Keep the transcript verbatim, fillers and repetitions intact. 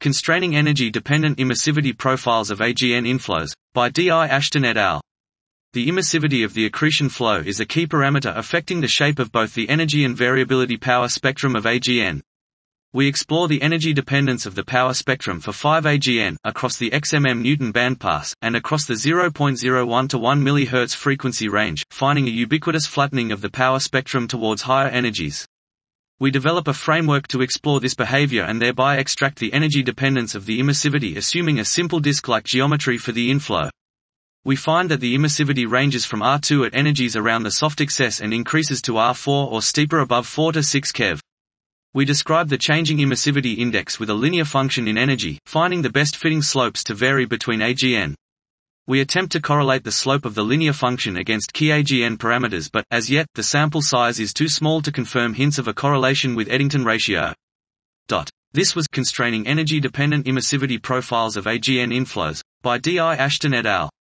Constraining Energy-Dependent Emissivity Profiles of A G N Inflows, by D I Ashton et al. The emissivity of the accretion flow is a key parameter affecting the shape of both the energy and variability power spectrum of A G N. We explore the energy dependence of the power spectrum for five A G N across the X M M Newton bandpass and across the zero point zero one to one millihertz frequency range, finding a ubiquitous flattening of the power spectrum towards higher energies. We develop a framework to explore this behavior and thereby extract the energy dependence of the emissivity, assuming a simple disk-like geometry for the inflow. We find that the emissivity ranges from R two at energies around the soft excess and increases to R four or steeper above four to six keV. We describe the changing emissivity index with a linear function in energy, finding the best fitting slopes to vary between A G N. We attempt to correlate the slope of the linear function against key A G N parameters, but, as yet, the sample size is too small to confirm hints of a correlation with Eddington ratio. Dot. This was Constraining Energy-Dependent Emissivity Profiles of A G N Inflows, by D I Ashton et al.